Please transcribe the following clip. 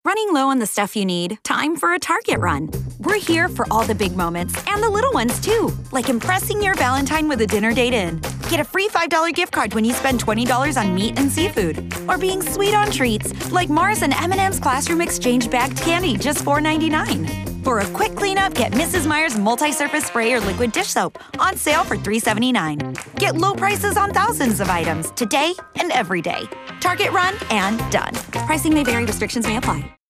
Running low on the stuff you need? Time for a Target run. We're here for all the big moments and the little ones too, like impressing your Valentine with a dinner date in. Get a free $5 gift card when you spend $20 on meat and seafood. Or being sweet on treats, like Mars and M&M's Classroom Exchange bagged candy, just $4.99. For a quick cleanup, get Mrs. Meyer's multi-surface spray or liquid dish soap, on sale for $3.79. Get low prices on thousands of items, today and every day. Target run and done. Pricing may vary, restrictions may apply.